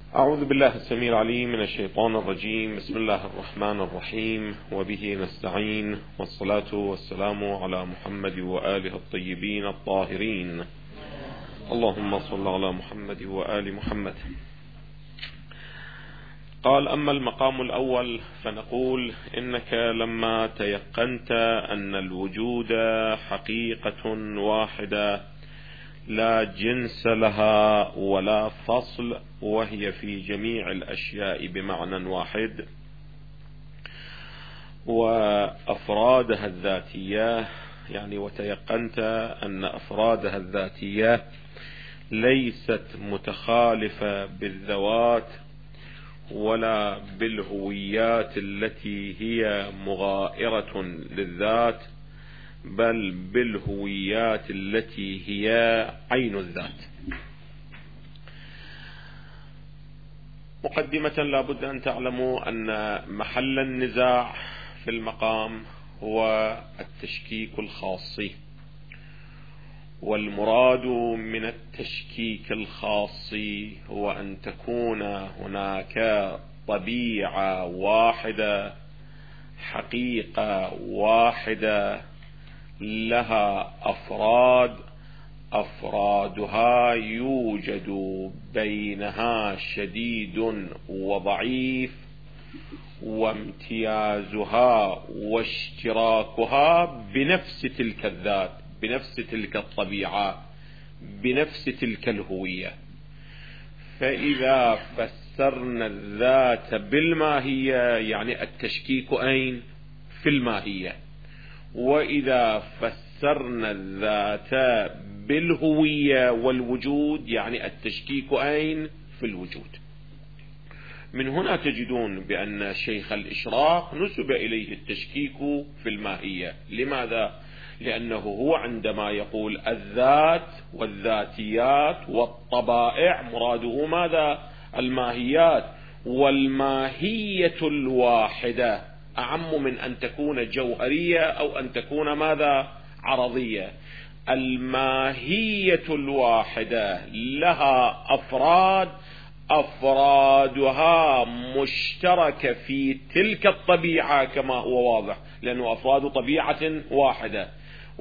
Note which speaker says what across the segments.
Speaker 1: أعوذ بالله السميع العليم من الشيطان الرجيم. بسم الله الرحمن الرحيم، وبه نستعين، والصلاة والسلام على محمد وآله الطيبين الطاهرين. اللهم صل على محمد وآل محمد. قال: أما المقام الأول فنقول إنك لما تيقنت أن الوجود حقيقة واحدة لا جنس لها ولا فصل، وهي في جميع الأشياء بمعنى واحد، وأفرادها الذاتية، يعني وتيقنت أن أفرادها الذاتية ليست متخالفة بالذوات ولا بالهويات التي هي مغائرة للذات، بل بالهويات التي هي عين الذات. مقدمة: لا بد أن تعلموا أن محل النزاع في المقام هو التشكيك الخاصي، والمراد من التشكيك الخاصي هو أن تكون هناك طبيعة واحدة، حقيقة واحدة، لها أفرادها يوجد بينها شديد وضعيف، وامتيازها واشتراكها بنفس تلك الذات، بنفس تلك الطبيعة، بنفس تلك الهوية. فإذا فسرنا الذات بالماهية يعني التشكيك أين؟ في الماهية. وإذا فسرنا الذات بالهوية والوجود يعني التشكيك أين؟ في الوجود. من هنا تجدون بأن شيخ الإشراق نسب إليه التشكيك في الماهية. لماذا؟ لأنه هو عندما يقول الذات والذاتيات والطبائع مراده ماذا؟ الماهيات. والماهية الواحدة أعم من أن تكون جوهرية أو أن تكون ماذا؟ عرضية. الماهية الواحدة لها أفرادها مشتركة في تلك الطبيعة كما هو واضح، لأنه أفراد طبيعة واحدة،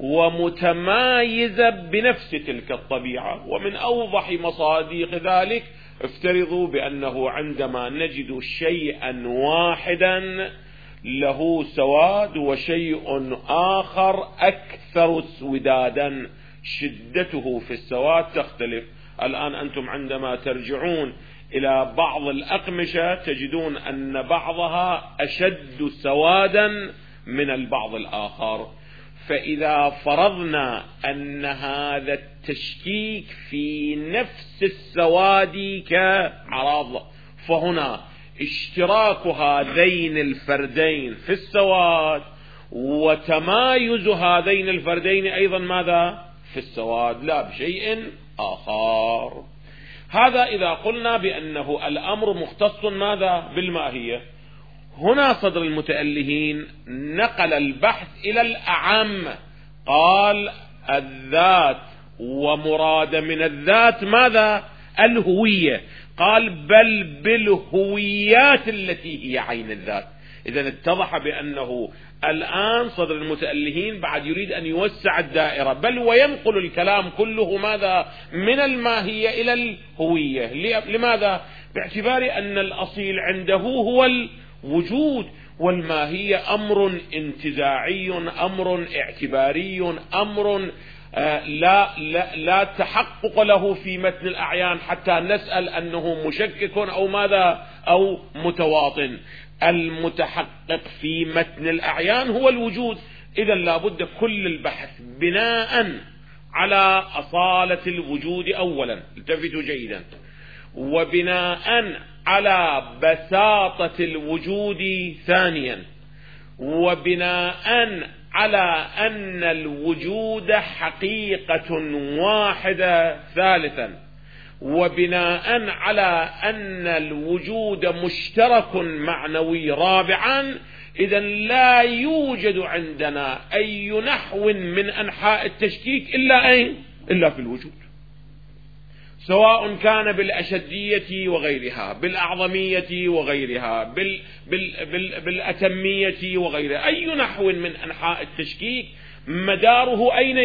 Speaker 1: ومتمايزة بنفس تلك الطبيعة. ومن أوضح مصادق ذلك افترضوا بأنه عندما نجد شيئا واحدا له سواد وشيء آخر أكثر سودادا، شدته في السواد تختلف. الآن أنتم عندما ترجعون إلى بعض الأقمشة تجدون أن بعضها أشد سوادا من البعض الآخر. فإذا فرضنا أن هذا التشكيك في نفس السواد كعرض، فهنا اشتراك هذين الفردين في السواد وتمايز هذين الفردين أيضا ماذا؟ في السواد، لا بشيء آخر. هذا إذا قلنا بأنه الأمر مختص ماذا؟ بالماهية. هنا صدر المتألهين نقل البحث إلى الأعم، قال الذات، ومراد من الذات ماذا؟ الهوية. قال بل بالهويات التي هي عين الذات. إذن اتضح بأنه الآن صدر المتألهين بعد يريد أن يوسع الدائرة، بل وينقل الكلام كله ماذا؟ من الماهية إلى الهوية. لماذا؟ باعتبار أن الأصيل عنده هو الوجود، والماهية أمر انتزاعي، أمر اعتباري، أمر لا تحقق له في متن الأعيان حتى نسأل أنه مشكك أو ماذا أو متواطن. المتحقق في متن الأعيان هو الوجود. إذن لابد كل البحث بناء على أصالة الوجود أولا، التفتوا جيدا، وبناء على بساطة الوجود ثانيا، وبناء على أن الوجود حقيقة واحدة ثالثا، وبناء على أن الوجود مشترك معنوي رابعا. إذن لا يوجد عندنا أي نحو من أنحاء التشكيك إلا أين؟ إلا في الوجود. سواء كان بالأشدية وغيرها، بالأعظمية وغيرها، بالأتمية وغيرها، أي نحو من أنحاء التشكيك مداره أين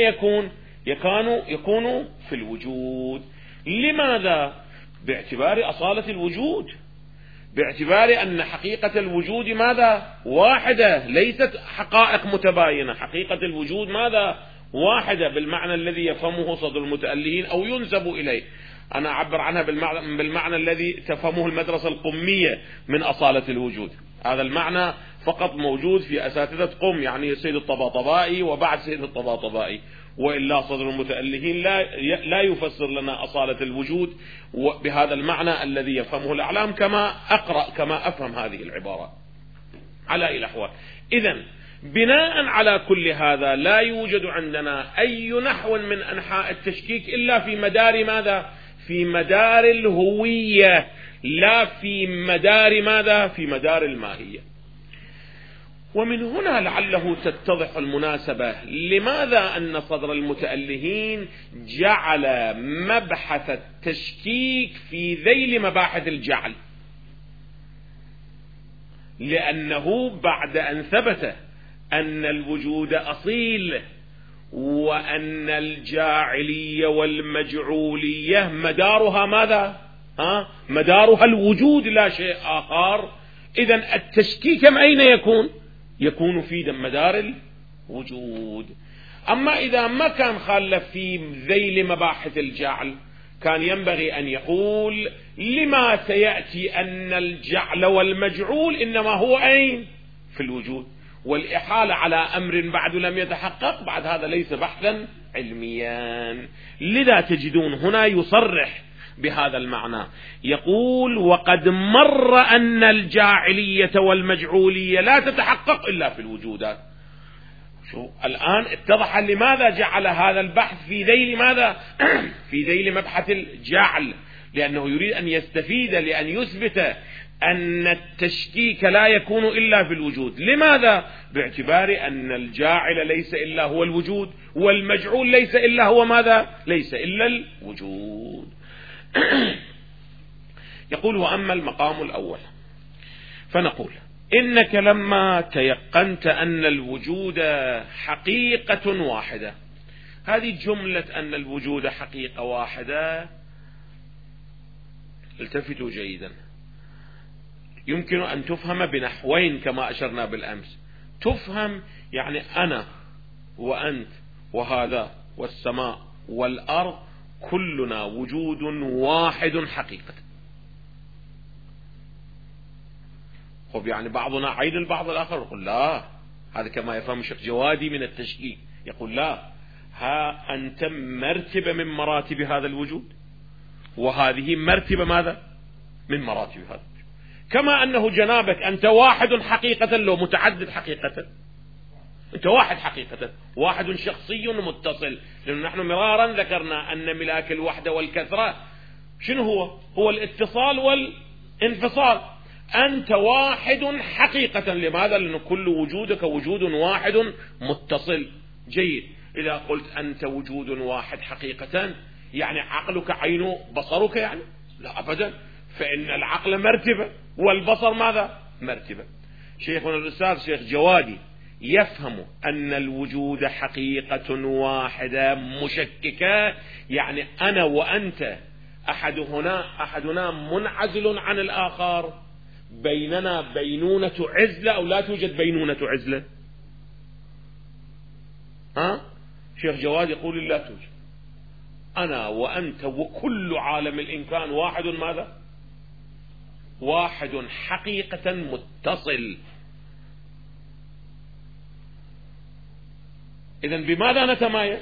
Speaker 1: يكون في الوجود. لماذا؟ باعتبار أصالة الوجود، باعتبار أن حقيقة الوجود ماذا؟ واحدة، ليست حقائق متباينة. حقيقة الوجود ماذا؟ واحدة، بالمعنى الذي يفهمه صدر المتألهين أو ينسب إليه. أنا أعبر عنها بالمعنى الذي تفهمه المدرسة القمية من أصالة الوجود. هذا المعنى فقط موجود في أساتذة قم، يعني سيد الطباطبائي وبعد سيد الطباطبائي، وإلا صدر المتألهين لا يفسر لنا أصالة الوجود بهذا المعنى الذي يفهمه الأعلام كما أفهم هذه العبارة على أي الأحوال. إذن بناء على كل هذا لا يوجد عندنا أي نحو من أنحاء التشكيك إلا في مدار ماذا؟ في مدار الهوية، لا في مدار ماذا؟ في مدار الماهية. ومن هنا لعله تتضح المناسبة لماذا أن صدر المتألهين جعل مبحث التشكيك في ذيل مباحث الجعل، لأنه بعد أن ثبت أن الوجود أصيل وأن الجاعلية والمجعولية مدارها ماذا؟ مدارها الوجود لا شيء آخر. إذن التشكيك أين يكون في مدار الوجود. أما إذا ما كان خالف في ذيل مباحث الجعل كان ينبغي أن يقول لما سيأتي أن الجعل والمجعول إنما هو أين؟ في الوجود، والإحالة على أمر بعد لم يتحقق، بعد هذا ليس بحثا علميا. لذا تجدون هنا يصرح بهذا المعنى، يقول وقد مر أن الجاعلية والمجعولية لا تتحقق إلا في الوجودات. شو الآن اتضح لماذا جعل هذا البحث في ذيل ماذا؟ في ذيل مبحث الجعل، لأنه يريد أن يستفيد لأن يثبت أن التشكيك لا يكون إلا في الوجود. لماذا؟ باعتبار أن الجاعل ليس إلا هو الوجود، والمجعول ليس إلا هو ماذا؟ ليس إلا الوجود. يقول وأما المقام الأول فنقول إنك لما تيقنت أن الوجود حقيقة واحدة، هذه جملة أن الوجود حقيقة واحدة التفتوا جيدا، يمكن أن تفهم بنحوين كما أشرنا بالأمس. تفهم يعني أنا وأنت وهذا والسماء والأرض كلنا وجود واحد حقيقة. خب يعني بعضنا عين البعض الآخر، يقول لا، هذا كما يفهم الشيخ جوادي من التشكيك، يقول لا، ها أنت مرتبة من مراتب هذا الوجود، وهذه مرتبة ماذا؟ من مراتب هذا الوجود. كما أنه جنابك أنت واحد حقيقة لو متعدد حقيقة، أنت واحد حقيقة، واحد شخصي متصل، لأن نحن مرارا ذكرنا أن ملاك الوحدة والكثرة شنو هو الاتصال والانفصال. أنت واحد حقيقة. لماذا؟ لأن كل وجودك وجود واحد متصل. جيد. إذا قلت أنت وجود واحد حقيقة يعني عقلك عين بصرك يعني؟ لا أبدا، فإن العقل مرتبة والبصر ماذا؟ مرتبة. شيخنا الأستاذ شيخ جوادي يفهم أن الوجود حقيقة واحدة مشككة، يعني أنا وأنت أحدنا منعزل عن الآخر، بيننا بينونة عزلة أو لا توجد بينونة عزلة؟ شيخ جواد يقول لا توجد. أنا وأنت وكل عالم الإمكان واحد ماذا؟ واحد حقيقة متصل. إذن بماذا نتمايز؟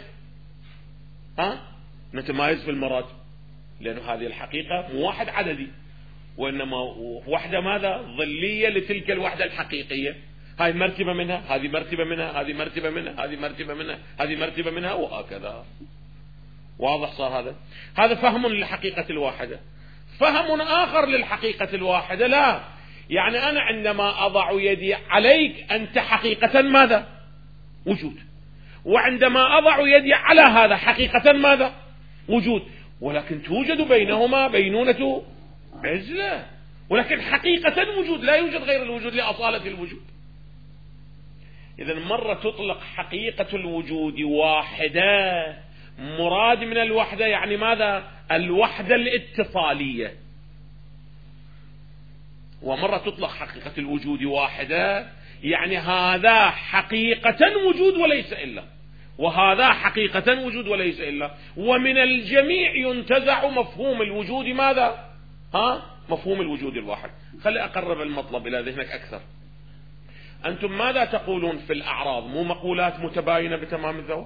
Speaker 1: نتمايز في المراتب، لأن هذه الحقيقة مو واحد عددي، وإنما وحدة ماذا؟ ظلية لتلك الوحدة الحقيقية. هاي مرتبة منها، هذه مرتبة منها، هذه مرتبة منها، هذه مرتبة منها، هذه مرتبة منها، وهكذا. واضح صار هذا فهم للحقيقة الواحدة. فهم آخر للحقيقة الواحدة لا، يعني أنا عندما أضع يدي عليك أنت حقيقة ماذا؟ وجود. وعندما أضع يدي على هذا حقيقة ماذا؟ وجود. ولكن توجد بينهما بينونة عزلة، ولكن حقيقة الوجود لا يوجد غير الوجود لأصالة الوجود. إذا مرة تطلق حقيقة الوجود واحدة، مراد من الوحدة يعني ماذا؟ الوحدة الاتصالية. ومرة تطلق حقيقة الوجود واحدة يعني هذا حقيقة وجود وليس إلا، وهذا حقيقة وجود وليس إلا، ومن الجميع ينتزع مفهوم الوجود ماذا؟ مفهوم الوجود الواحد. خلي أقرب المطلب إلى ذهنك أكثر. أنتم ماذا تقولون في الأعراض؟ مو مقولات متباينة بتمام الذوات؟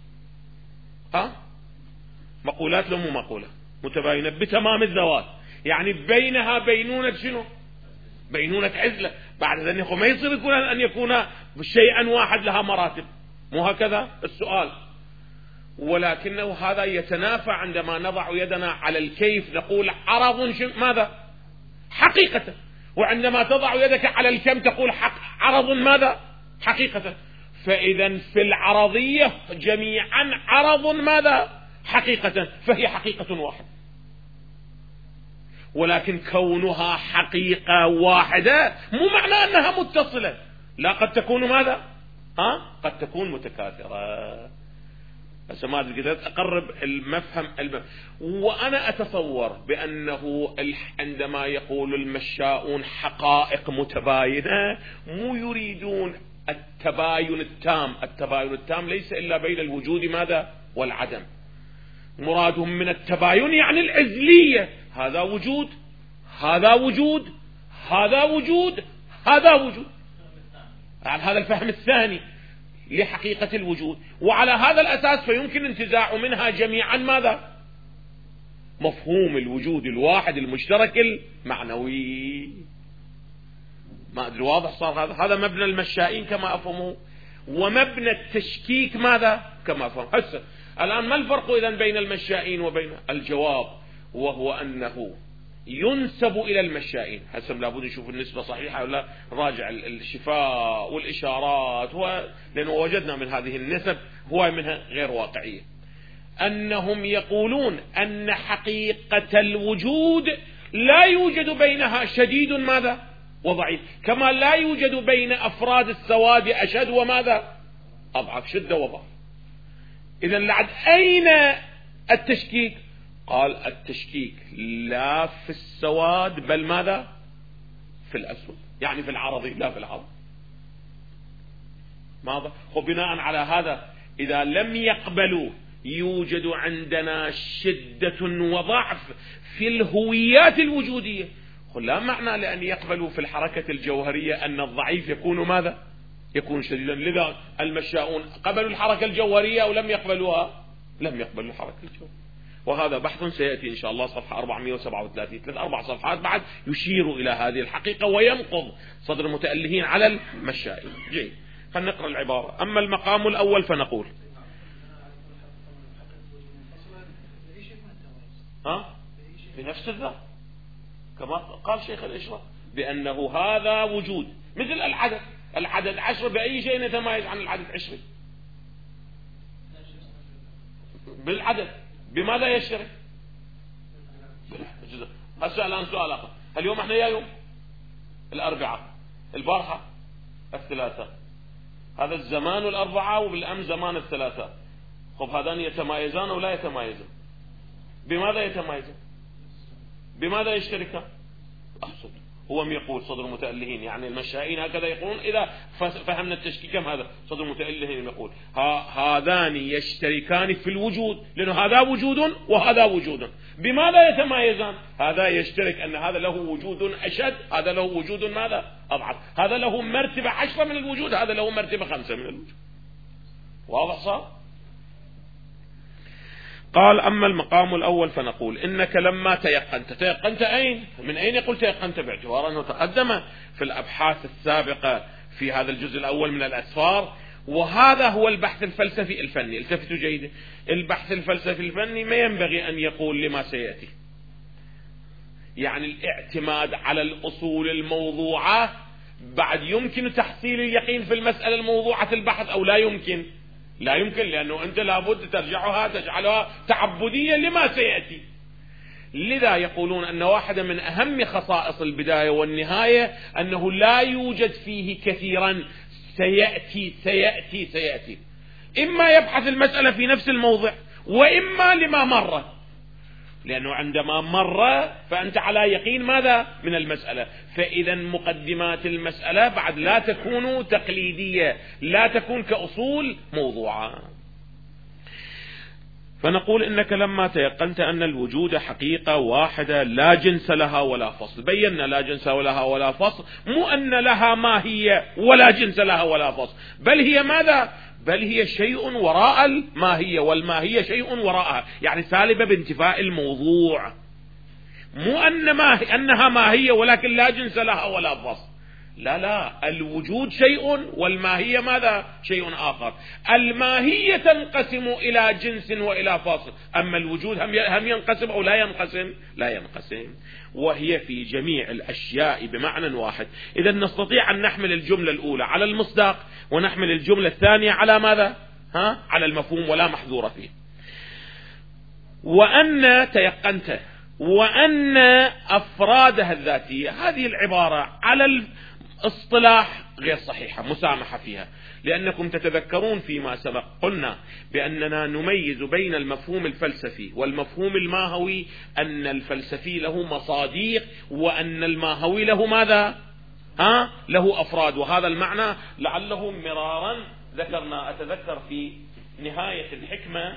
Speaker 1: مقولات لو مو مقولة متباينة بتمام الذوات، يعني بينها بينونة شنو؟ بينونة عزلة. بعد ذلك ما يصير يكون أن يكون شيئا واحد لها مراتب، مو هكذا السؤال؟ ولكنه هذا يتنافى عندما نضع يدنا على الكيف نقول عرض ماذا؟ حقيقة. وعندما تضع يدك على الكم تقول عرض ماذا؟ حقيقة. فإذا في العرضية جميعا عرض ماذا؟ حقيقة، فهي حقيقة واحدة. ولكن كونها حقيقة واحدة مو معنى أنها متصلة، لا، قد تكون ماذا؟ قد تكون متكاثرة. بس ما قدرت أقرب المفهم. وأنا أتصور بأنه عندما يقول المشاؤون حقائق متباينة مو يريدون التباين التام. التباين التام ليس إلا بين الوجود ماذا؟ والعدم. مرادهم من التباين يعني العزلية، هذا وجود، هذا وجود، هذا وجود، هذا وجود. على هذا الفهم الثاني لحقيقة الوجود، وعلى هذا الأساس فيمكن انتزاع منها جميعا ماذا؟ مفهوم الوجود الواحد المشترك المعنوي. ما أدري واضح صار هذا مبنى المشائين كما أفهمه، ومبنى التشكيك ماذا؟ كما أفهم. هسه الآن ما الفرق إذن بين المشائين وبين الجواب؟ وهو أنه ينسب إلى المشائين. هسه لابد نشوف النسبة صحيحة ولا راجع الشفاء والإشارات، لأنه وجدنا من هذه النسب هو منها غير واقعية. أنهم يقولون أن حقيقة الوجود لا يوجد بينها شديد ماذا؟ وضعيف، كما لا يوجد بين أفراد السواد أشد وماذا؟ أضعف، شدة وضعف. إذن لعد أين التشكيك؟ قال التشكيك لا في السواد بل ماذا؟ في الأسود، يعني في العرضي لا في العرض. ماذا؟ وبناء على هذا إذا لم يقبلوا يوجد عندنا شدة وضعف في الهويات الوجودية. لا معنى لأن يقبلوا في الحركة الجوهرية أن الضعيف يكون ماذا؟ يكون شديدا. لذا المشاؤون قبلوا الحركة الجوهرية أو لم يقبلوها؟ لم يقبلوا الحركة الجوهرية. وهذا بحث سيأتي إن شاء الله صفحة 437 3-4 صفحات بعد يشير إلى هذه الحقيقة وينقض صدر المتألهين على المشائين. جيد، فلنقرأ العبارة. أما المقام الأول فنقول بنفس الذات كما قال شيخ الإشراف بأنه هذا وجود مثل العدد. العدد 10 بأي شيء يتميز عن العدد 20؟ بالعدد. بماذا يشترك؟ هسه الآن سؤال آخر. اليوم احنا يا يوم الأربعاء، البارحة الثلاثاء، هذا الزمان الأربعاء وبالأمس زمان الثلاثاء. خب هذان يتمايزان أو لا يتمايزان؟ بماذا يتمايزان؟ بماذا يشتركان؟ أحسن. هو يقول صدر المتألهين، يعني المشائين هكذا يقولون إذا فهمنا التشكيك. كم هذا صدر المتألهين يقول هذان يشتركان في الوجود، لأنه هذا وجود وهذا وجود. بماذا يتمايزان؟ هذا يشترك أن هذا له وجود أشد، هذا له وجود ماذا؟ أضعف. هذا له مرتبة 10 من الوجود، هذا له مرتبة 5 من الوجود. واضح صار؟ قال أما المقام الأول فنقول إنك لما تيقنت أين؟ من أين يقول تيقنت؟ باعتبار أنه تقدم في الأبحاث السابقة في هذا الجزء الأول من الأسفار، وهذا هو البحث الفلسفي الفني. التفتوا جيدا، البحث الفلسفي الفني ما ينبغي أن يقول لما سيأتي، يعني الاعتماد على الأصول الموضوعة. بعد يمكن تحصيل اليقين في المسألة الموضوعة البحث أو لا يمكن؟ لا يمكن، لأنه أنت لابد تجعلها تعبدية لما سيأتي. لذا يقولون أن واحدة من أهم خصائص البداية والنهاية أنه لا يوجد فيه كثيرا سيأتي سيأتي سيأتي، إما يبحث المسألة في نفس الموضع وإما لما مر، لأنه عندما مر فأنت على يقين ماذا من المسألة. فإذا مقدمات المسألة بعد لا تكون تقليدية، لا تكون كأصول موضوعة. فنقول إنك لما تيقنت أن الوجود حقيقة واحدة لا جنس لها ولا فصل، بينا لا جنس لها ولا فصل، مو أن لها ماهية ولا جنس لها ولا فصل، بل هي ماذا؟ بل هي شيء وراء الماهية، والماهية شيء وراءها، يعني سالبة بانتفاء الموضوع. مو أنها ماهية ولكن لا جنس لها ولا فصل، لا، الوجود شيء والماهية ماذا؟ شيء آخر. الماهية تنقسم إلى جنس وإلى فصل، أما الوجود هم ينقسم أو لا ينقسم؟ لا ينقسم، وهي في جميع الأشياء بمعنى واحد. إذا نستطيع أن نحمل الجملة الأولى على المصداق ونحمل الجملة الثانية على ماذا؟ على المفهوم ولا محذور فيه. وأن تيقنت وأن أفرادها الذاتية، هذه العبارة على الاصطلاح غير صحيحة، مسامحة فيها، لأنكم تتذكرون فيما سبق قلنا بأننا نميز بين المفهوم الفلسفي والمفهوم الماهوي، أن الفلسفي له مصاديق وأن الماهوي له ماذا؟ له أفراد. وهذا المعنى لعله مرارا ذكرنا، أتذكر في نهاية الحكمة،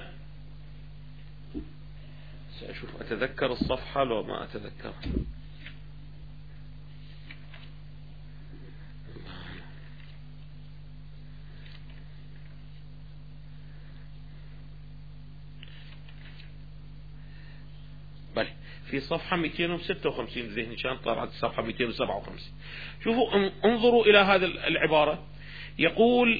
Speaker 1: سأشوف أتذكر الصفحة لو ما أتذكر. بل في صفحة 256 ذهني كان طلعت صفحة 257. شوفوا انظروا إلى هذا العبارة، يقول: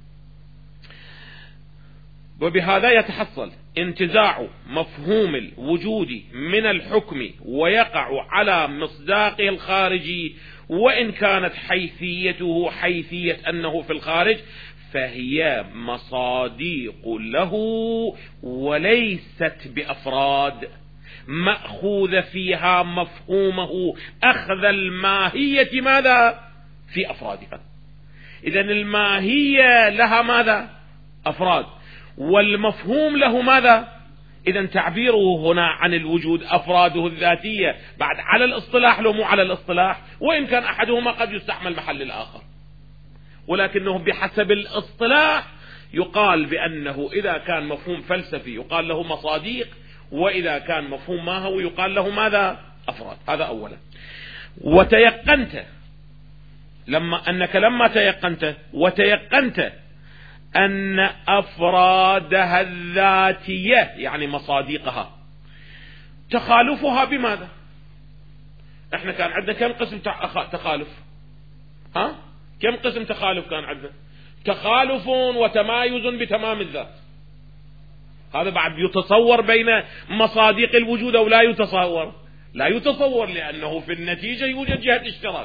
Speaker 1: وبهذا يتحصل انتزاع مفهوم الوجود من الحكم ويقع على مصداقه الخارجي، وإن كانت حيثيته حيثية أنه في الخارج فهي مصاديق له وليست بأفراد، مأخوذ فيها مفهومه أخذ الماهية ماذا؟ في أفرادها. إذن الماهية لها ماذا؟ أفراد، والمفهوم له ماذا؟ إذن تعبيره هنا عن الوجود أفراده الذاتية بعد على الاصطلاح لو مو على الاصطلاح، وإن كان أحدهما قد يستعمل محل الآخر، ولكنه بحسب الاصطلاح يقال بأنه إذا كان مفهوم فلسفي يقال له مصاديق، وإذا كان مفهوم ماهوي يقال له ماذا؟ أفراد. هذا أولا. وتيقنت أنك لما تيقنت وتيقنت أن أفرادها الذاتية يعني مصاديقها تخالفها بماذا؟ احنا كان عندنا كم قسم تخالف؟ كم قسم تخالف كان عندنا؟ تخالف وتمايز بتمام الذات. هذا بعد يتصور بين مصاديق الوجود أو لا يتصور؟ لا يتصور، لأنه في النتيجة يوجد جهة اشتراك.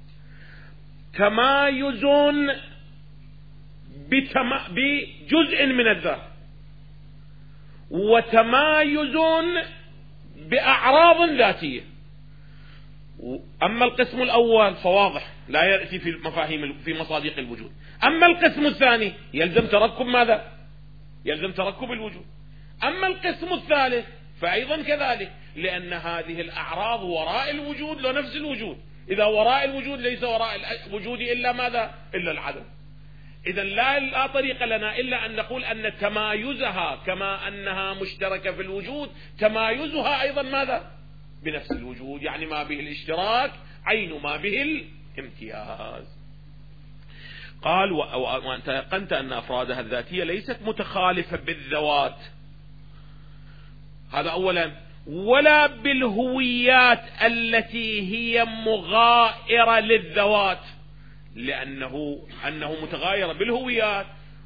Speaker 1: تمايز بجزء من الذات، وتمايز بأعراض ذاتية. أما القسم الأول فواضح لا يأتي في المفاهيم في مصاديق الوجود. أما القسم الثاني يلزم تركب ماذا؟ يلزم تركب الوجود. أما القسم الثالث فأيضا كذلك، لأن هذه الأعراض وراء الوجود لنفس الوجود. إذا وراء الوجود ليس وراء الوجود إلا ماذا؟ إلا العدم. إذا لا طريق لنا إلا أن نقول أن تمايزها كما أنها مشتركة في الوجود، تمايزها أيضا ماذا؟ بنفس الوجود، يعني ما به الاشتراك عين ما به الامتياز. قال: وأنت تيقنت أن أفرادها الذاتية ليست متخالفة بالذوات، هذا أولا، ولا بالهويات التي هي مغائرة للذوات، لأنه متغايرة بالهويات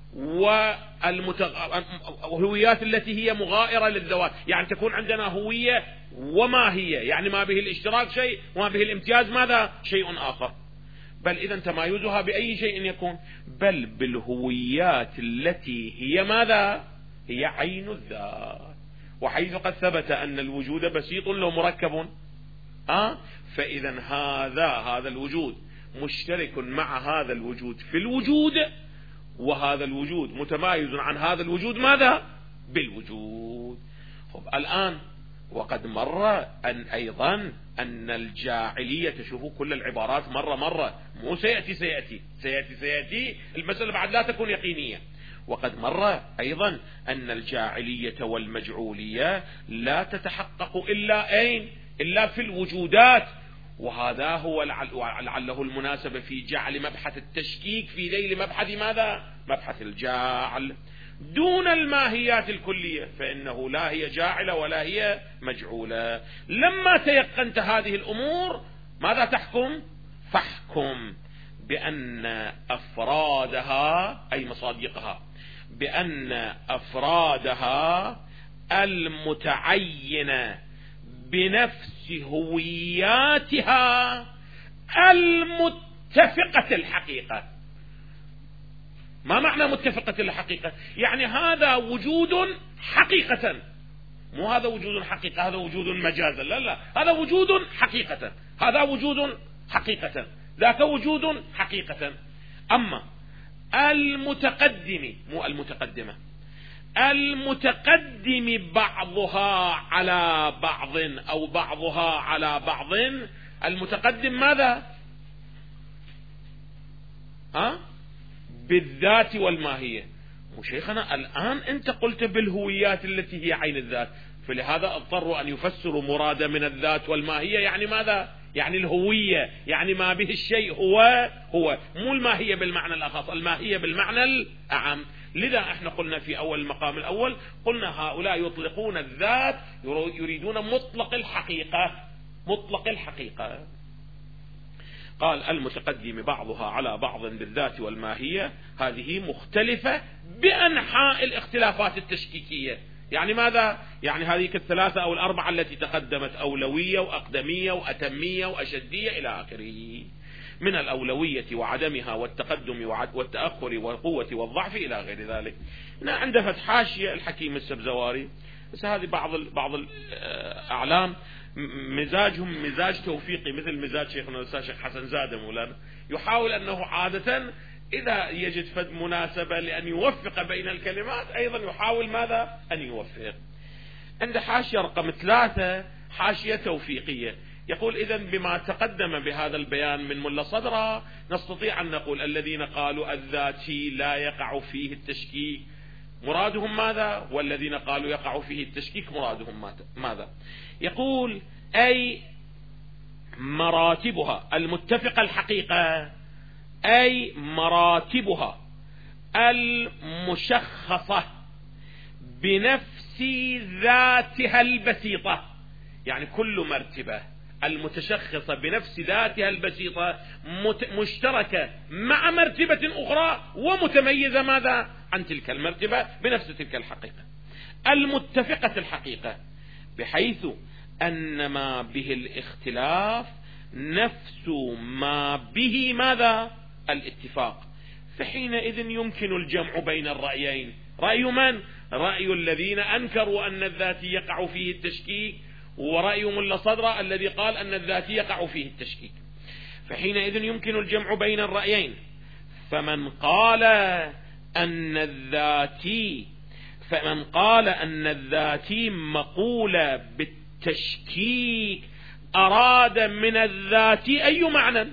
Speaker 1: والهويات التي هي مغائرة للذوات، يعني تكون عندنا هوية وماهية، يعني ما به الاشتراك شيء وما به الامتياز ماذا؟ شيء آخر. بل إذا تمايزها بأي شيء يكون، بل بالهويات التي هي ماذا؟ هي عين الذات. وحيث قد ثبت أن الوجود بسيط لو مركب، فإذا هذا الوجود مشترك مع هذا الوجود في الوجود، وهذا الوجود متمايز عن هذا الوجود ماذا؟ بالوجود. الآن وقد مر أن أيضا أن الجاعلية، شوفوا كل العبارات مرة مو سيأتي المسألة بعد لا تكون يقينية. وقد مر أيضا أن الجاعلية والمجعولية لا تتحقق إلا أين؟ إلا في الوجودات. وهذا هو لعله المناسبة في جعل مبحث التشكيك في ذيل مبحث ماذا؟ مبحث الجاعل دون الماهيات الكلية، فإنه لا هي جاعلة ولا هي مجعولة. لما تيقنت هذه الأمور ماذا تحكم؟ فاحكم بأن أفرادها أي مصادقها، بأن أفرادها المتعينة بنفس هوياتها المتفقة الحقيقة. ما معنى متفقة الحقيقة؟ يعني هذا وجود حقيقة، مو هذا وجود حقيقة هذا وجود مجازا، لا هذا وجود حقيقة، هذا وجود حقيقة، ذاك وجود حقيقة. أما المتقدم مو المتقدمة، المتقدم بعضها على بعض أو بعضها على بعض، المتقدم ماذا؟ بالذات والماهية. وشيخنا الآن أنت قلت بالهويات التي هي عين الذات، فلهذا اضطروا أن يفسروا مراد من الذات والماهية يعني ماذا؟ يعني الهوية، يعني ما به الشيء هو مو الماهية بالمعنى الأخص، الماهية بالمعنى الأعم. لذا احنا قلنا في أول المقام الأول، قلنا هؤلاء يطلقون الذات يريدون مطلق الحقيقة. قال المتقدم بعضها على بعض بالذات والماهية، هذه مختلفة بأنحاء الاختلافات التشكيكية. يعني ماذا؟ يعني هذه الثلاثة أو الأربعة التي تقدمت، أولوية وأقدمية وأتمية وأشدية إلى آخره، من الأولوية وعدمها والتقدم والتأخر والقوة والضعف إلى غير ذلك. هنا عند فتح حاشية الحكيم السبزواري، بس هذه بعض الأعلام مزاجهم مزاج توفيقي، مثل مزاج شيخنا الأستاذ شيخ حسن زادة مولانا، يحاول أنه عادة إذا يجد فد مناسبة لأن يوفق بين الكلمات أيضا يحاول ماذا؟ أن يوفق. عند حاشية رقم 3 حاشية توفيقية، يقول إذن بما تقدم بهذا البيان من ملا صدرة نستطيع أن نقول الذين قالوا الذاتي لا يقع فيه التشكيك مرادهم ماذا؟ والذين قالوا يقع فيه التشكيك مرادهم ماذا؟ يقول أي مراتبها المتفقة الحقيقة، أي مراتبها المشخصة بنفس ذاتها البسيطة. يعني كل مرتبة المتشخصة بنفس ذاتها البسيطة مشتركة مع مرتبة أخرى ومتميزة ماذا؟ عن تلك المرتبة بنفس تلك الحقيقة المتفقة الحقيقة، بحيث أن ما به الاختلاف نفس ما به ماذا؟ الاتفاق. فحينئذ يمكن الجمع بين الرأيين. رأي من؟ رأي الذين أنكروا أن الذاتي يقع فيه التشكيك، ورأي ملا صدرة الذي قال أن الذاتي يقع فيه التشكيك. فحينئذ يمكن الجمع بين الرأيين. فمن قال أن الذاتي مقولة بالتشكيك أراد من الذات أي معنى؟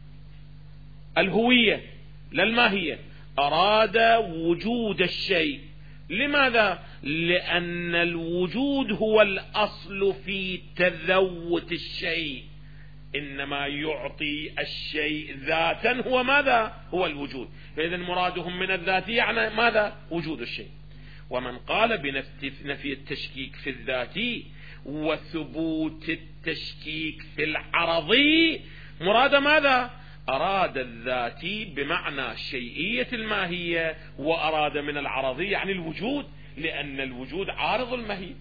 Speaker 1: الهوية لا الماهية، أراد وجود الشيء. لماذا؟ لأن الوجود هو الأصل في تذوت الشيء، إنما يعطي الشيء ذاتا هو ماذا؟ هو الوجود. فإذا مرادهم من الذات يعني ماذا؟ وجود الشيء. ومن قال بنفي التشكيك في الذات وثبوت التشكيك في العرضي، مراد ماذا؟ أراد الذاتي بمعنى شيئية الماهية، وأراد من العرضي يعني الوجود، لأن الوجود عارض الماهية.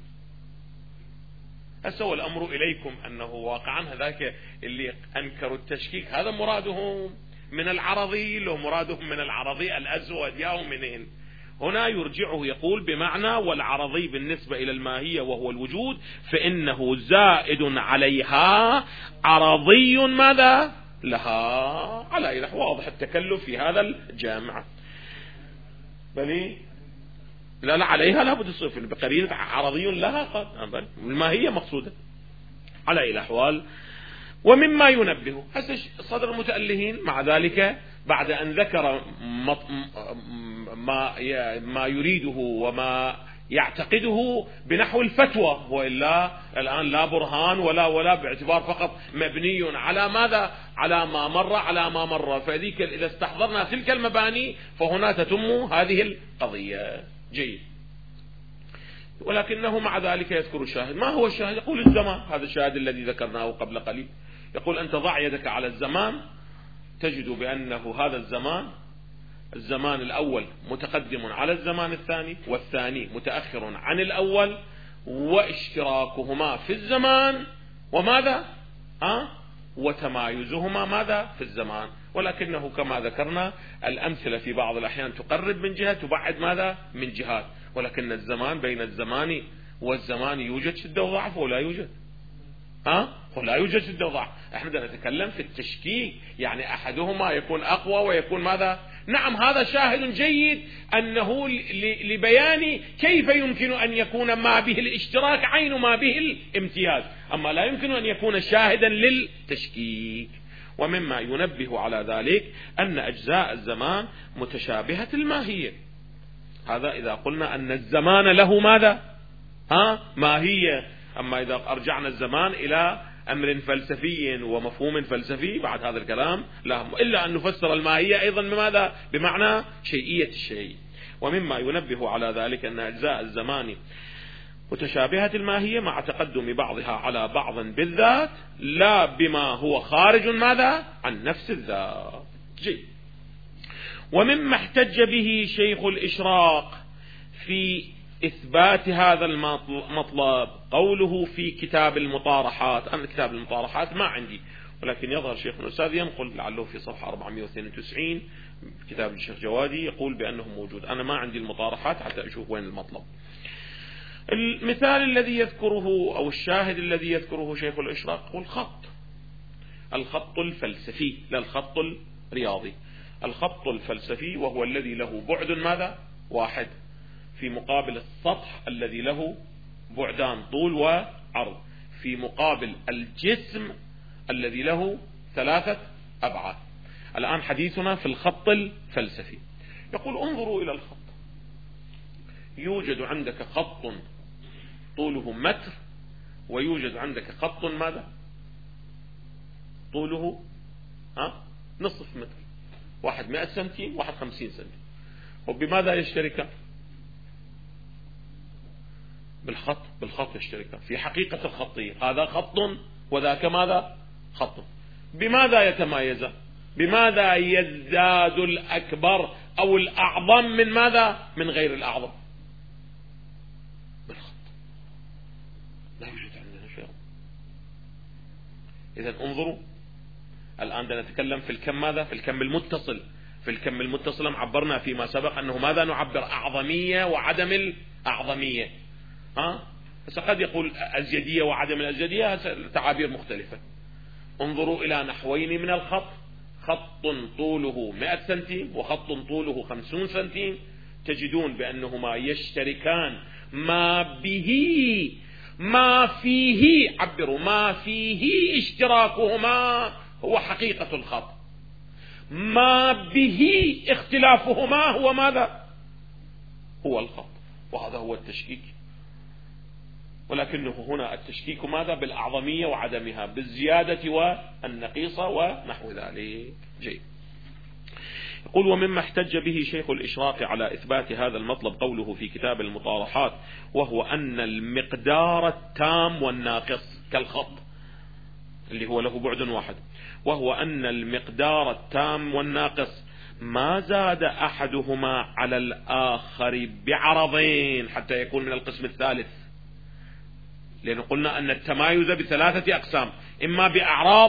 Speaker 1: أسوى الأمر إليكم أنه واقعا هذاك اللي أنكروا التشكيك هذا مرادهم، من العرضي، لو مرادهم من العرضي الأسود ياو منين. هنا يرجعه يقول بمعنى والعرضي بالنسبة إلى الماهية وهو الوجود فإنه زائد عليها عرضي ماذا لها، على إله واضح التكلف في هذا الجامع. بل لا عليها لابد الصفر بقرينة عرضي لها قد الماهية مقصودة على أي الأحوال. ومما ينبه صدر المتألهين مع ذلك بعد أن ذكر ما يريده وما يعتقده بنحو الفتوى، وإلا الآن لا برهان ولا باعتبار فقط مبني على ماذا على ما مر فذيك إذا استحضرنا تلك المباني فهنا تتم هذه القضية. جيد. ولكنه مع ذلك يذكر الشاهد. ما هو الشاهد؟ يقول الزمان، هذا الشاهد الذي ذكرناه قبل قليل. يقول أن تضع يدك على الزمان تجد بأنه هذا الزمان الأول متقدم على الزمان الثاني، والثاني متأخر عن الأول، واشتراكهما في الزمان وماذا وتمايزهما ماذا في الزمان. ولكنه كما ذكرنا الأمثلة في بعض الأحيان تقرب من جهة تبعد ماذا من جهات، ولكن الزمان بين الزمان والزمان يوجد شدة وضعف ولا يوجد ولا يوجد شدة وضعف. احنا نتكلم في التشكيك، يعني أحدهما يكون أقوى ويكون ماذا. نعم هذا شاهد جيد أنه لبيان كيف يمكن أن يكون ما به الاشتراك عين ما به الامتياز، أما لا يمكن أن يكون شاهدا للتشكيك. ومما ينبه على ذلك أن أجزاء الزمان متشابهة الماهية. هذا إذا قلنا أن الزمان له ماذا ماهية. أما إذا أرجعنا الزمان إلى أمر فلسفي ومفهوم فلسفي بعد هذا الكلام لا، إلا أن نفسر الماهية أيضا بماذا بمعنى شيئية الشيء. ومما ينبه على ذلك أن أجزاء الزمان متشابهة الماهية مع تقدم بعضها على بعض بالذات لا بما هو خارج ماذا عن نفس الذات. جيد. ومما احتج به شيخ الإشراق في إثبات هذا المطلب قوله في كتاب المطارحات. أنا كتاب المطارحات ما عندي، ولكن يظهر شيخ الأستاذ ينقل لعله في صفحة 492 كتاب الشيخ جوادي يقول بأنه موجود. أنا ما عندي المطارحات حتى أشوف وين المطلب. المثال الذي يذكره أو الشاهد الذي يذكره شيخ الإشراق هو الخط الفلسفي لا الخط الرياضي. الخط الفلسفي وهو الذي له بعد ماذا واحد في مقابل السطح الذي له بعدان طول وعرض، في مقابل الجسم الذي له 3 أبعاد. الآن حديثنا في الخط الفلسفي. يقول انظروا إلى الخط، يوجد عندك خط طوله متر، ويوجد عندك خط ماذا طوله نصف متر، واحد 100 سنتيم واحد 50 سنتيم. وبماذا يشتركان؟ بالخط يشتركان في حقيقة الخطية. هذا خط وذاك ماذا خط. بماذا يتمايزان؟ بماذا يزداد الأكبر أو الأعظم من ماذا من غير الأعظم؟ بالخط. لا يوجد عندنا شيء. إذن انظروا الآن نتكلم في الكم ماذا في الكم المتصل. في الكم المتصل عبرنا فيما سبق أنه ماذا نعبر أعظمية وعدم الأعظمية. بس قد يقول أزيدية وعدم الأزيدية، تعابير مختلفة. انظروا إلى نحوين من الخط، خط طوله 100 سنتيم وخط طوله 50 سنتيم، تجدون بأنهما يشتركان ما فيه عبروا ما فيه اشتراكهما هو حقيقة الخط، ما به اختلافهما هو ماذا هو الخط. وهذا هو التشكيك. ولكنه هنا التشكيك ماذا بالأعظمية وعدمها، بالزيادة والنقيصة ونحو ذلك. جيد. يقول ومما احتج به شيخ الإشراق على إثبات هذا المطلب قوله في كتاب المطارحات وهو أن المقدار التام والناقص كالخط اللي هو له بعد واحد، وهو أن المقدار التام والناقص ما زاد أحدهما على الآخر بعرضين حتى يكون من القسم الثالث. لأن قلنا أن التمايز ب3 أقسام، إما بأعراض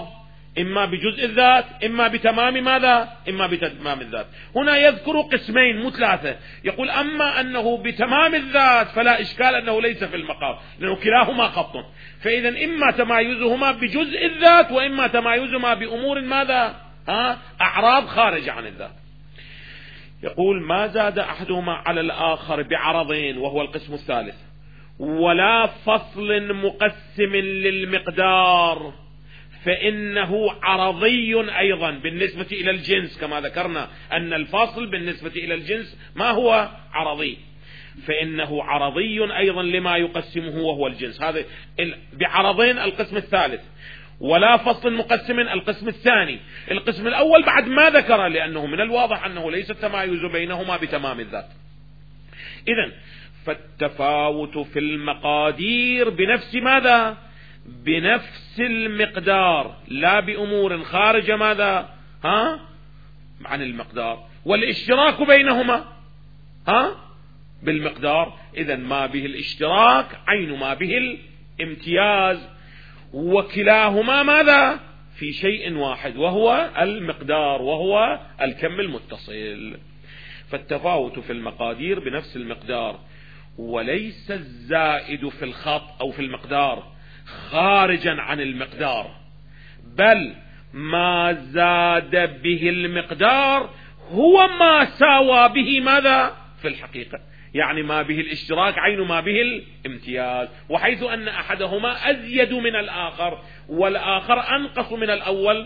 Speaker 1: إما بجزء الذات إما بتمام ماذا؟ إما بتمام الذات. هنا يذكر قسمين مو ثلاثة، يقول أما أنه بتمام الذات فلا إشكال أنه ليس في المقام لأنه كلاهما خط، فإذا إما تمايزهما بجزء الذات وإما تمايزهما بأمور ماذا؟ أعراض خارجة عن الذات. يقول ما زاد أحدهما على الآخر بعرضين وهو القسم الثالث ولا فصل مقسم للمقدار فإنه عرضي أيضا بالنسبة إلى الجنس، كما ذكرنا أن الفصل بالنسبة إلى الجنس ما هو عرضي، فإنه عرضي أيضا لما يقسمه وهو الجنس. هذا بعرضين القسم الثالث، ولا فصل مقسم القسم الثاني. القسم الأول بعد ما ذكر لأنه من الواضح أنه ليس التمايز بينهما بتمام الذات. إذن فالتفاوت في المقادير بنفس ماذا؟ بنفس المقدار لا بأمور خارجة ماذا؟ عن المقدار، والاشتراك بينهما بالمقدار. إذن ما به الاشتراك عين ما به الامتياز، وكلاهما ماذا؟ في شيء واحد وهو المقدار وهو الكم المتصل. فالتفاوت في المقادير بنفس المقدار، وليس الزائد في الخط أو في المقدار خارجا عن المقدار، بل ما زاد به المقدار هو ما ساوى به ماذا؟ في الحقيقة، يعني ما به الاشتراك عين ما به الامتياز، وحيث أن أحدهما أزيد من الآخر والآخر أنقص من الأول.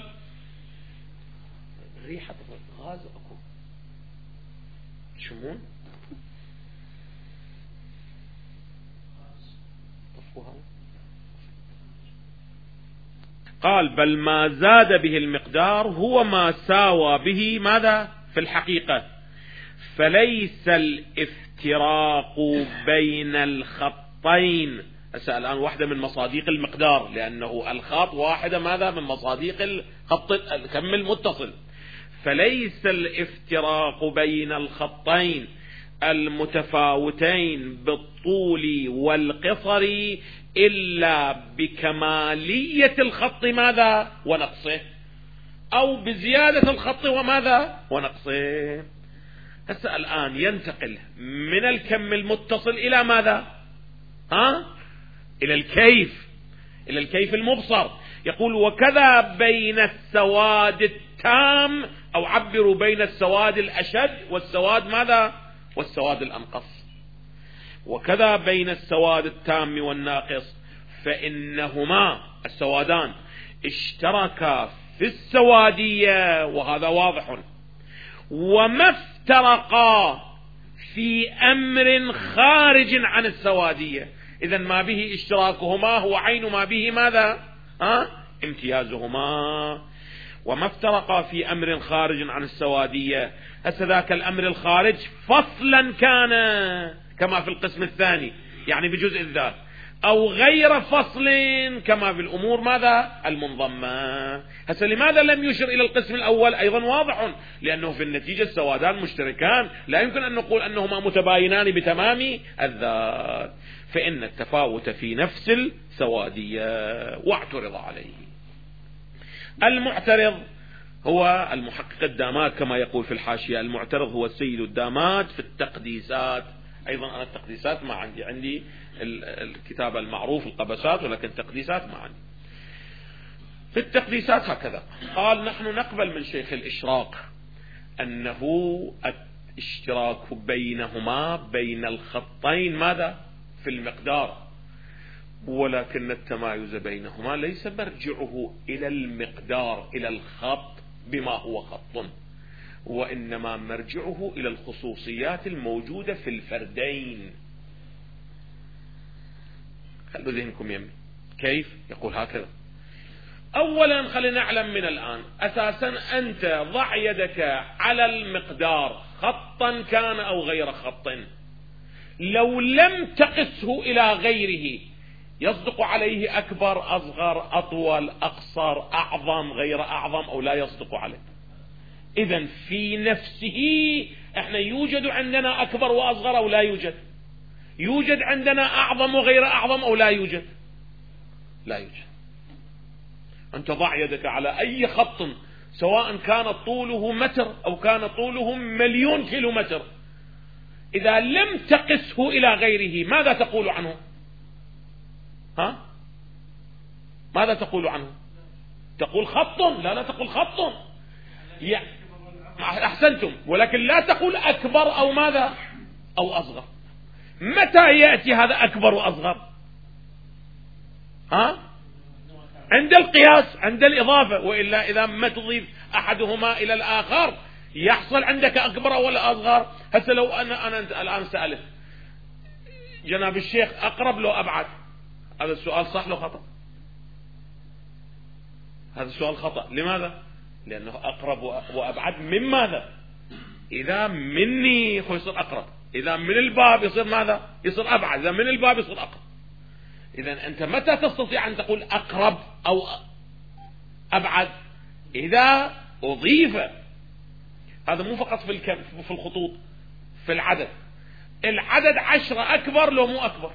Speaker 1: ريحة غاز أكو شمون قال بل ما زاد به المقدار هو ما ساوى به ماذا؟ في الحقيقة، فليس الافتراق بين الخطين. الآن واحدة من مصاديق المقدار، لأنه الخط واحدة ماذا؟ من مصاديق الخط الكم المتصل. فليس الافتراق بين الخطين المتفاوتين بالطول والقصر إلا بكمالية الخط ماذا؟ ونقصه، أو بزيادة الخط وماذا؟ ونقصه. هسه الآن ينتقل من الكم المتصل إلى ماذا؟ إلى الكيف، إلى الكيف المبصر. يقول وكذا بين السواد التام، أو عبروا بين السواد الأشد والسواد ماذا؟ والسواد الأنقص. وكذا بين السواد التام والناقص، فإنهما السوادان اشتركا في السوادية، وهذا واضح، وما افترقا في أمر خارج عن السوادية. إذن ما به اشتراكهما هو عين ما به ماذا؟ امتيازهما. وما افترقا في أمر خارج عن السوادية، ذاك الأمر الخارج فصلا كان كما في القسم الثاني يعني بجزء الذات، أو غير فصل كما في الأمور ماذا؟ المنضمة. لماذا لم يشر إلى القسم الأول؟ أيضا واضح، لأنه في النتيجة السوادان مشتركان، لا يمكن أن نقول أنهما متباينان بتمام الذات، فإن التفاوت في نفس السوادية. واعترض عليه. المعترض هو المحقق الدامات كما يقول في الحاشية. المعترض هو السيد الدامات في التقديسات. أيضا أنا التقديسات ما عندي الكتاب المعروف القبسات، ولكن التقديسات ما عندي. في التقديسات هكذا قال نحن نقبل من شيخ الإشراق أنه الاشتراك بينهما بين الخطين ماذا؟ في المقدار، ولكن التمايز بينهما ليس مرجعه إلى المقدار إلى الخط بما هو خط، وإنما مرجعه إلى الخصوصيات الموجودة في الفردين. خلوا ذهنكم يمي. كيف؟ يقول هكذا. أولا خلينا نعلم من الآن أساسا أنت ضع يدك على المقدار خطا كان أو غير خط، لو لم تقسه إلى غيره يصدق عليه أكبر أصغر أطول أقصر أعظم غير أعظم، أو لا يصدق عليه. إذن في نفسه احنا يوجد عندنا أكبر وأصغر أو لا يوجد؟ يوجد عندنا أعظم وغير أعظم أو لا يوجد؟ لا يوجد. أنت ضع يدك على أي خط سواء كان طوله متر أو كان طوله 1,000,000 كيلومتر، إذا لم تقسه إلى غيره ماذا تقول عنه؟ ماذا تقول عنه؟ تقول خط؟ لا تقول خط، أحسنتم، ولكن لا تقول أكبر أو ماذا أو أصغر. متى يأتي هذا أكبر وأصغر؟ عند القياس، عند الإضافة، وإلا إذا ما تضيف أحدهما إلى الآخر يحصل عندك أكبر ولا أصغر. هسه لو أنا الآن سألت جناب الشيخ أقرب لو أبعد، هذا السؤال صح لو خطأ؟ هذا السؤال خطأ. لماذا؟ لأنه أقرب وأبعد من ماذا؟ إذا مني يصير أقرب، إذا من الباب يصير ماذا؟ يصير أبعد، إذا من الباب يصير أقرب. إذا أنت متى تستطيع أن تقول أقرب أو أبعد؟ إذا أضيف. هذا مو فقط في الخطوط، في العدد. العدد 10 أكبر لو مو أكبر؟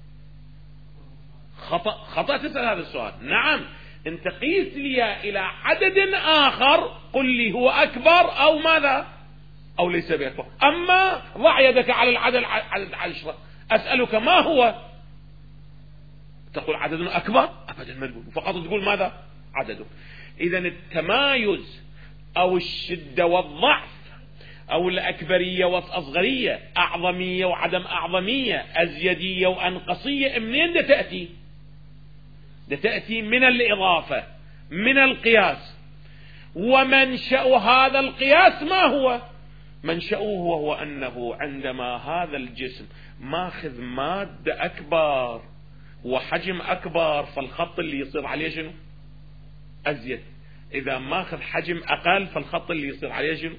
Speaker 1: خطأ تسأل هذا السؤال. نعم، انت قيس لي إلى عدد آخر، قل لي هو أكبر أو ماذا أو ليس بأكبر. أما ضع يدك على العدد 10، أسألك ما هو؟ تقول عدد أكبر؟ أبدا ما تقول، فقط تقول ماذا؟ عدده. إذا التمايز أو الشدة والضعف أو الأكبرية والأصغرية، أعظمية وعدم أعظمية، أزيدية وأنقصية، منين ده تأتي؟ ده تأتي من الإضافة، من القياس. ومنشأ هذا القياس ما هو؟ منشأه هو أنه عندما هذا الجسم ماخذ مادة أكبر وحجم أكبر، فالخط اللي يصير عليه شنو؟ أزيد. إذا ماخذ حجم أقل فالخط اللي يصير عليه شنو؟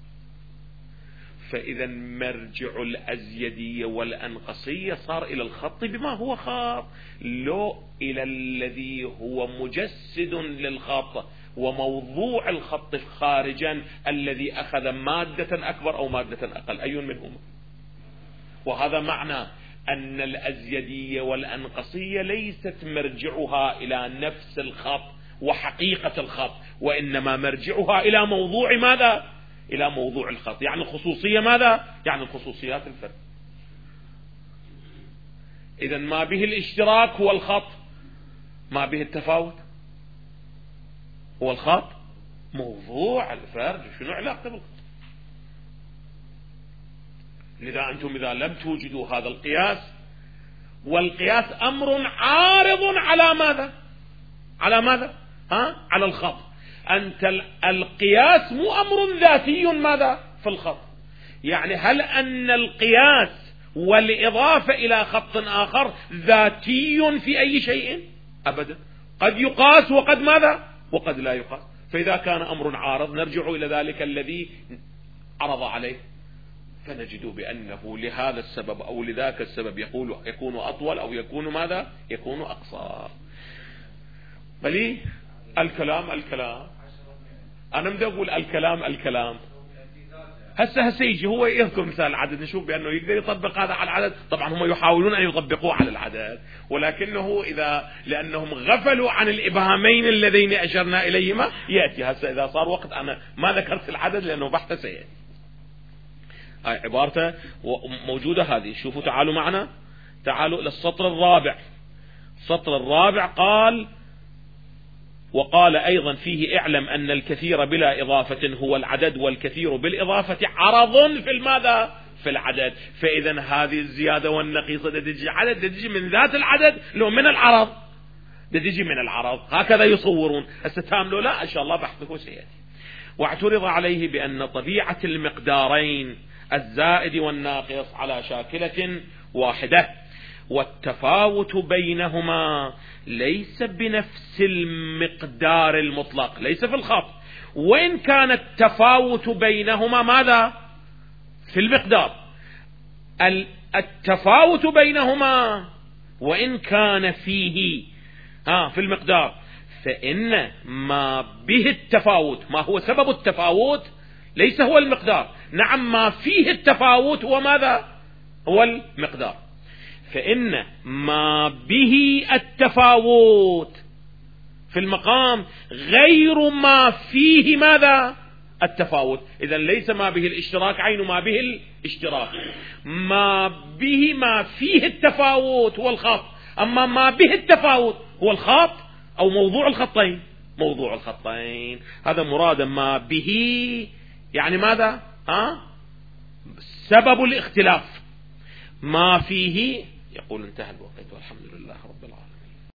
Speaker 1: فإذا مرجع الأزيدية والأنقصية صار إلى الخط بما هو خاط، لو إلى الذي هو مجسد للخط وموضوع الخط خارجا، الذي أخذ مادة أكبر أو مادة أقل، أي منهما. وهذا معنى أن الأزيدية والأنقصية ليست مرجعها إلى نفس الخط وحقيقة الخط، وإنما مرجعها إلى موضوع ماذا؟ إلى موضوع الخط. يعني الخصوصية ماذا؟ يعني الخصوصيات الفرد. إذا ما به الاشتراك هو الخط، ما به التفاوت هو الخط. موضوع الفرد شنو علاقته بالخط؟ لذا أنتم إذا لم توجدوا هذا القياس، والقياس أمر عارض على ماذا؟ على ماذا؟ على الخط. أنت القياس مو أمر ذاتي ماذا؟ في الخط. يعني هل أن القياس والإضافة إلى خط آخر ذاتي في أي شيء؟ أبدا. قد يقاس وقد ماذا؟ وقد لا يقاس. فإذا كان أمر عارض نرجع إلى ذلك الذي عرض عليه، فنجد بأنه لهذا السبب أو لذاك السبب يكون أطول أو يكون ماذا؟ يكون أقصر. بلي الكلام أنا بدي أقول الكلام هسه يجي هو يذكر مثال العدد، نشوف بأنه يقدر يطبق هذا على العدد. طبعا هم يحاولون أن يطبقوه على العدد، ولكنه لأنهم غفلوا عن الإبهامين اللذين أشرنا إليهما يأتي. هسه إذا صار وقت أنا ما ذكرت العدد لأنه بحث سيأتي. هاي عبارته موجودة هذه. شوفوا تعالوا معنا، تعالوا إلى السطر الرابع. السطر الرابع قال: وقال أيضا فيه: اعلم أن الكثير بلا إضافة هو العدد، والكثير بالإضافة عرض في الماذا؟ في العدد. فإذا هذه الزيادة والنقيصة تجي عدد، تجي من ذات العدد لو من العرض، تجي من العرض. هكذا يصورون. هستتاملوا لا إن شاء الله بحثه سيأتي. واعترض عليه بأن طبيعة المقدارين الزائد والناقص على شاكلة واحدة، والتفاوت بينهما ليس بنفس المقدار المطلق، ليس في الخط، وإن كان التفاوت بينهما ماذا؟ في المقدار. التفاوت بينهما وإن كان فيه في المقدار، فإن ما به التفاوت، ما هو سبب التفاوت ليس هو المقدار. نعم، ما فيه التفاوت هو ماذا؟ هو المقدار. فإن ما به التفاوت في المقام غير ما فيه ماذا؟ التفاوت. إذا ليس ما به الاشتراك عين ما به الاشتراك، ما به ما فيه التفاوت هو الخط، أما ما به التفاوت هو الخط أو موضوع الخطين. موضوع الخطين هذا مرادا. ما به يعني ماذا؟ سبب الاختلاف. ما فيه يقول انتهى الوقت والحمد لله رب العالمين.